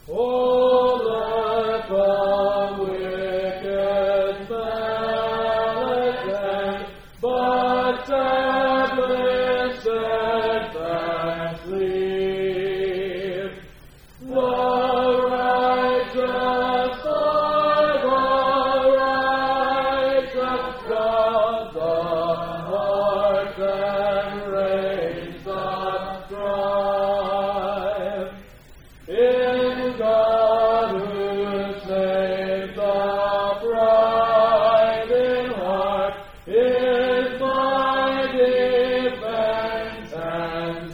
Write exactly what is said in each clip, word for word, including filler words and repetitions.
Oh, let the wicked meditate, but sadly steadfast leave. The righteous by the righteous God, the heart and reins that strive. In God who saved the pride in heart is my defense and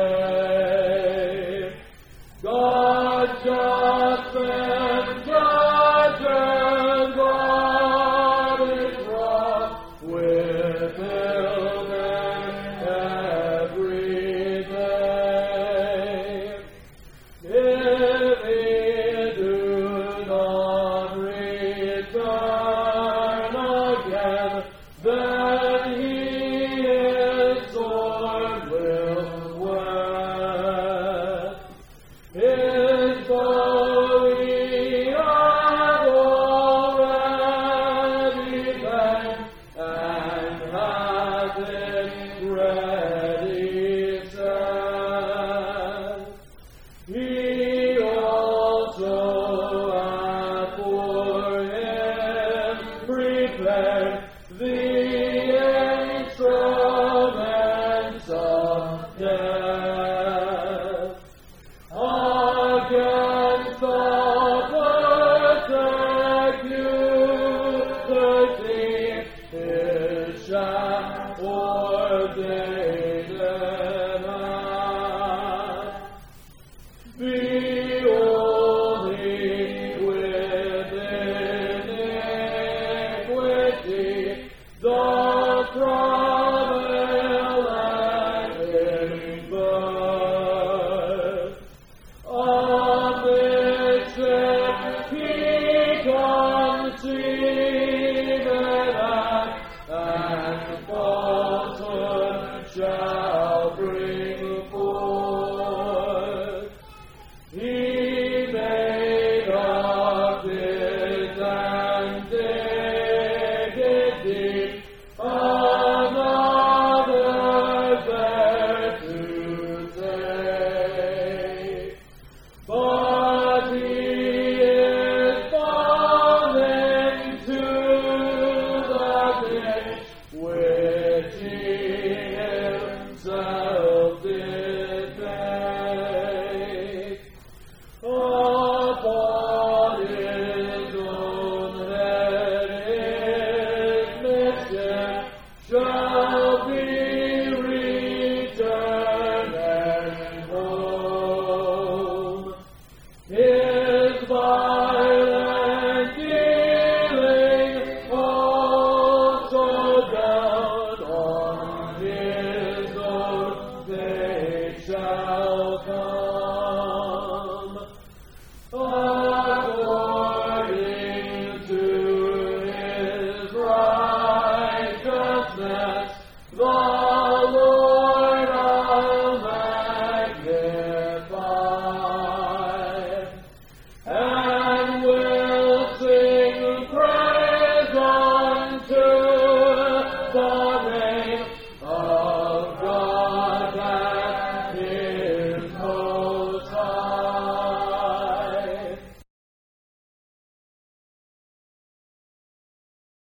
save. God just and judges, God is wroth with children every day. If he do not return again, then he his sword will whet. His bow he hath already bent, and hath it ready set. He also hath for him prepared the instruments of death. Against the persecuted thief, his shaft ordained hath. Behold, he with iniquity doth travail and in birth. Affliction he conceiveth hath, and falsehood shall bring forth. He made of his antiquity another there to take. But he is fallen into the ditch which he himself did make. Upon his own head his mischief shall be returned and home. His violent dealing also down on his own they shall come.